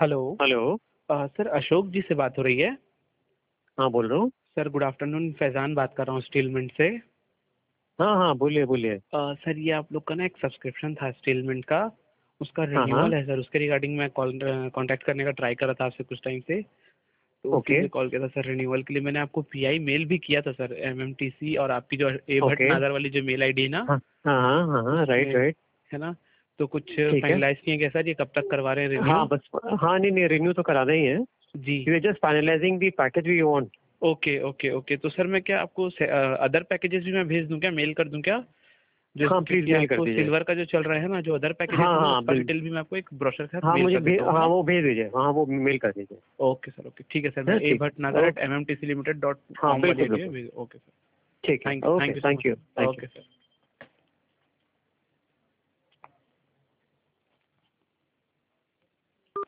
Hello. Hello. Sir Ashok ji से बात हो रही है? हाँ, बोल रहा हूँ। सर गुड आफ्टरनून, फैज़ान बात कर रहा हूँ स्टीलमिंट से। हाँ हाँ, बोलिए बोलिए। सर ये आप लोग का ना एक सब्सक्रिप्शन था स्टीलमिंट का, उसका हाँ हाँ। रिन्यूअल है सर। उसके रिगार्डिंग मैं कांटेक्ट करने का ट्राई कर रहा था आपसे कुछ टाइम से, तो उसी ओके लिए कॉल किया था सर। रिन्यूअल के लिए मैंने आपको पीआई मेल भी किया था सर, एमएमटीसी, और आपकी जो ए भट्ट ओके। नागर वाली जो मेल आईडी है ना, हाँ हाँ हाँ हाँ हाँ, राइट उसमें राइट। है ना। तो कुछ ठीक है। फाइनलाइज किए क्या सर? ये कब तक करवा रहे हैं हाँ रिन्यू? बस। हाँ, नहीं नहीं, रिन्यू तो कराना ही है। जी। You are just finalising the package we want. Okay okay okay, तो सर मैं क्या आपको अदर पैकेजेस भी मैं भेज दूं क्या, मेल कर दूं क्या? जो हाँ, प्लीज क्योंकि मेल कर आपको दीजिए। सिल्वर का जो चल रहा है ना, जो अदर पैकेजेस हाँ है ना, हाँ, उसका बिल। डिटेल भी मैं आपको एक ब्रोशर के साथ हाँ मेल मुझे कर देता हूँ, है हाँ ना। वो भेज दीजिए, हाँ वो मेल कर दीजिए। ओके सर, ओके ठीक है सर। मैं है ए ठीक। Bhatnagar at okay. M M T C limited dot हाँ कॉम वाली बिल्कुल आईडी बिल्कुल। है। Okay sir. ठीक है। Okay, thank you so thank much you sir. Thank you. Okay sir.